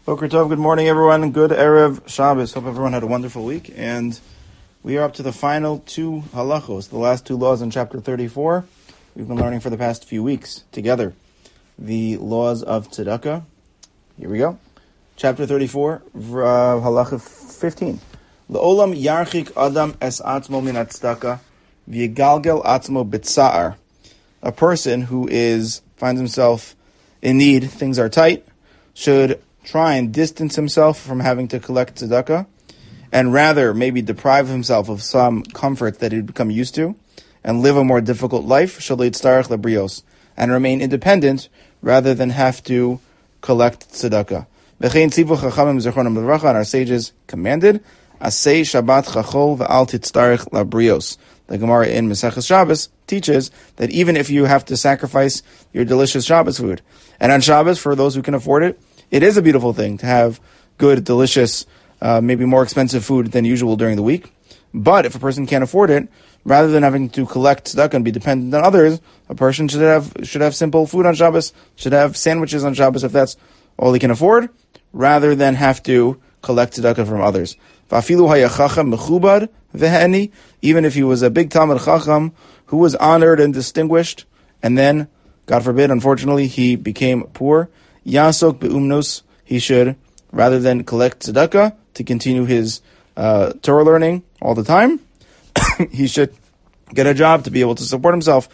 Boker Tov, good morning everyone, good Erev Shabbos. Hope everyone had a wonderful week. And we are up to the final two halachos, the last two laws in chapter 34. We've been learning for the past few weeks together the laws of tzedakah. Here we go. Chapter 34, halacha 15. Le'olam yarchik adam es atzmo min tzedakah v'yigalgel atzmo b'tsa'ar. A person who finds himself in need, things are tight, should try and distance himself from having to collect tzedakah, and rather maybe deprive himself of some comfort that he'd become used to, and live a more difficult life, shalitztarech lebrios, and remain independent rather than have to collect tzedakah. V'chein tzivu chachamim zechronam l'vracha, and our sages commanded, asay Shabbat chachol v'al titztarech lebrios. The Gemara in Maseches Shabbos teaches that even if you have to sacrifice your delicious Shabbos food, and on Shabbos, for those who can afford it, it is a beautiful thing to have good, delicious, maybe more expensive food than usual during the week. But if a person can't afford it, rather than having to collect tzedakah and be dependent on others, a person should have simple food on Shabbos, should have sandwiches on Shabbos if that's all he can afford, rather than have to collect tzedakah from others. Even if he was a big Talmid Chacham who was honored and distinguished, and then, God forbid, unfortunately, he became poor, Yasok be'umnos, he should, rather than collect tzedakah to continue his Torah learning all the time, he should get a job to be able to support himself.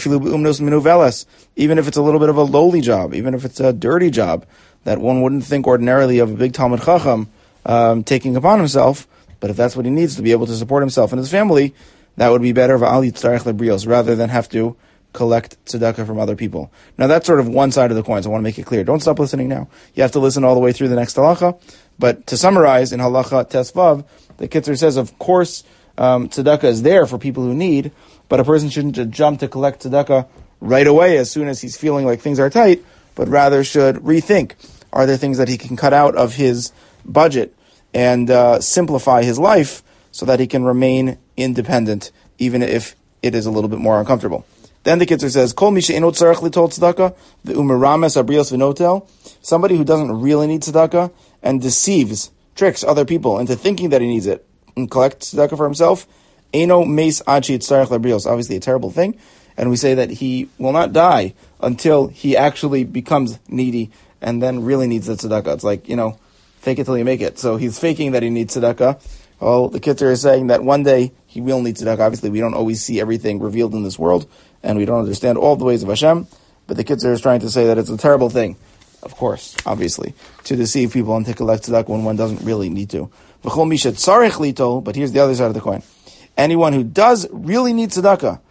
Even if it's a little bit of a lowly job, even if it's a dirty job that one wouldn't think ordinarily of a big Talmid Chacham taking upon himself, but if that's what he needs to be able to support himself and his family, that would be better rather than have to collect tzedakah from other people. Now that's sort of one side of the coin, so I want to make it clear. Don't stop listening now. You have to listen all the way through the next halacha. But to summarize, in halacha tesvav, the Kitzur says, of course, tzedakah is there for people who need, but a person shouldn't jump to collect tzedakah right away as soon as he's feeling like things are tight, but rather should rethink, are there things that he can cut out of his budget and simplify his life so that he can remain independent, even if it is a little bit more uncomfortable. Then the Kitzur says, Kol mi she'eno tzarech litol tzedakah, ve'umerames abrios v'notel, somebody who doesn't really need tzedakah and tricks other people into thinking that he needs it and collects tzedakah for himself, eno meis ad she'yitzarech labrios, obviously a terrible thing, and we say that he will not die until he actually becomes needy and then really needs the tzedakah. It's like, fake it till you make it. So he's faking that he needs tzedakah. Well, the Kitzur is saying that one day he will need tzedakah. Obviously, we don't always see everything revealed in this world, and we don't understand all the ways of Hashem, but the Kitzur is trying to say that it's a terrible thing, of course, obviously, to deceive people and to collect tzedakah when one doesn't really need to. But here's the other side of the coin. Anyone who does really need tzedakah,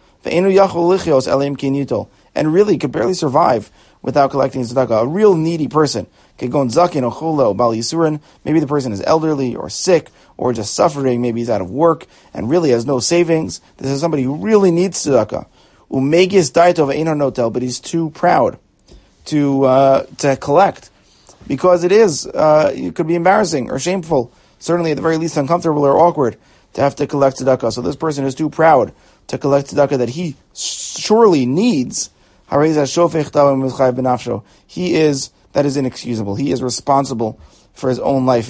and really could barely survive without collecting tzedakah, a real needy person, maybe the person is elderly or sick or just suffering, maybe he's out of work and really has no savings. This is somebody who really needs tzedakah. But he's too proud to collect, because it could be embarrassing or shameful, certainly at the very least uncomfortable or awkward to have to collect tzedakah. So this person is too proud to collect tzedakah that he surely needs. That is inexcusable. He is responsible for his own life.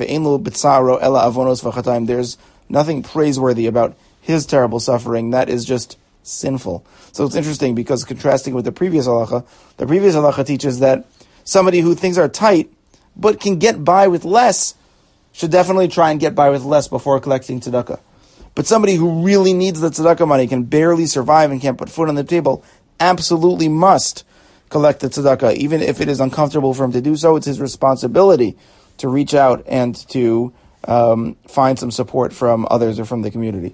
There's nothing praiseworthy about his terrible suffering. That is just sinful. So it's interesting because contrasting with the previous halacha teaches that somebody who things are tight but can get by with less should definitely try and get by with less before collecting tzedakah. But somebody who really needs the tzedakah money, can barely survive and can't put food on the table, absolutely must collect the tzedakah. Even if it is uncomfortable for him to do so, it's his responsibility to reach out and to find some support from others or from the community.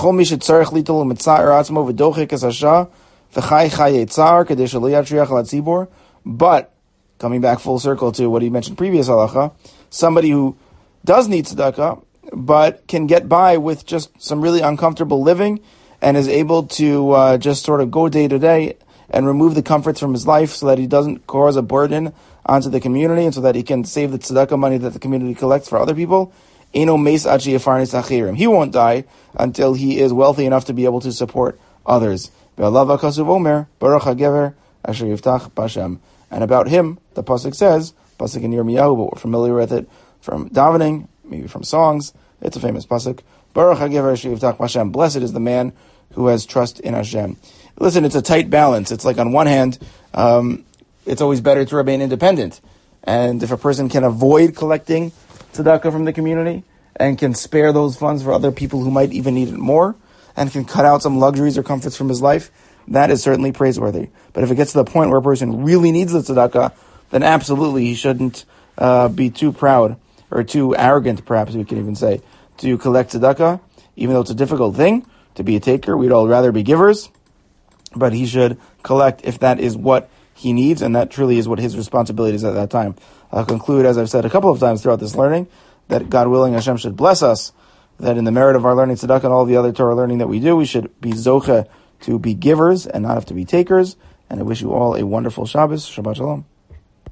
But, coming back full circle to what he mentioned previous halacha, somebody who does need tzedakah, but can get by with just some really uncomfortable living and is able to just sort of go day to day and remove the comforts from his life so that he doesn't cause a burden onto the community and so that he can save the tzedakah money that the community collects for other people. He won't die until he is wealthy enough to be able to support others. And about him, the pasuk says, pasuk in Yirmiyahu, but we're familiar with it from davening, maybe from songs. It's a famous pasuk. Baruch HaGever Sheyivtach Hashem. Blessed is the man who has trust in Hashem. Listen, it's a tight balance. It's like on one hand, it's always better to remain independent. And if a person can avoid collecting tzedakah from the community and can spare those funds for other people who might even need it more and can cut out some luxuries or comforts from his life, that is certainly praiseworthy. But if it gets to the point where a person really needs the tzedakah, then absolutely he shouldn't be too proud or too arrogant, perhaps we can even say, to collect tzedakah, even though it's a difficult thing to be a taker. We'd all rather be givers, but he should collect if that is what he needs, and that truly is what his responsibility is at that time. I'll conclude, as I've said a couple of times throughout this learning, that God willing, Hashem should bless us, that in the merit of our learning tzedakah and all the other Torah learning that we do, we should be zocheh to be givers and not have to be takers. And I wish you all a wonderful Shabbos. Shabbat Shalom.